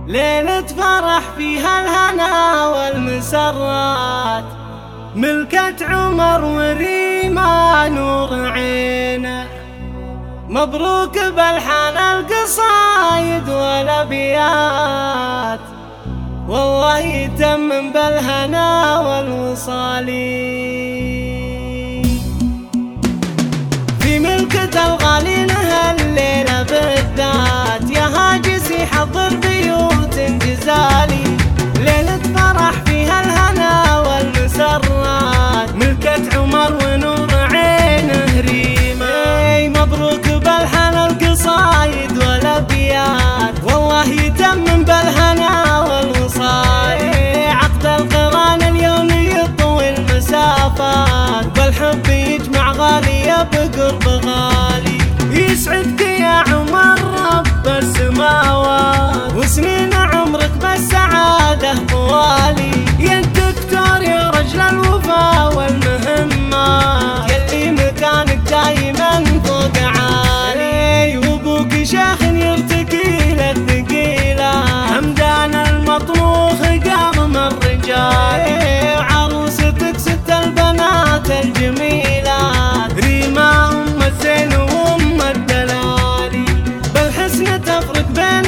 ليلة فرح فيها الهنا والمسرات، ملكة عمر وريما نور عينه. مبروك بألحان القصايد والأبيات، والله يتمم بالهنا والوصال. في ملكة الغالي لها الليلة بالذات، يا هاجسي حضر بيوت جزالي. ليلة فرح فيها الهنا والمسرات، ملكة عمر ونور عينه ريما. مبروك بألحان القصايد والأبيات، والله يتمم بالهنا والوصال. عقد القران اليوم يطوي المسافات، بالحب يجمع غالية بقرب غالي. يسعدك يا عمر رب السماوات، وسنين عمرك بالسعادة طوالي. يا الدكتور يا رجل الوفا والمهمات، يلي مكانك دايما فوق عالي. وابوك شيخ يرتقي للثقيلة، همدان المطروخ قام الرجال. وعروستك ست البنات الجميلات، ريما ام الزين وام الدلالي. بالحسن تفرق بين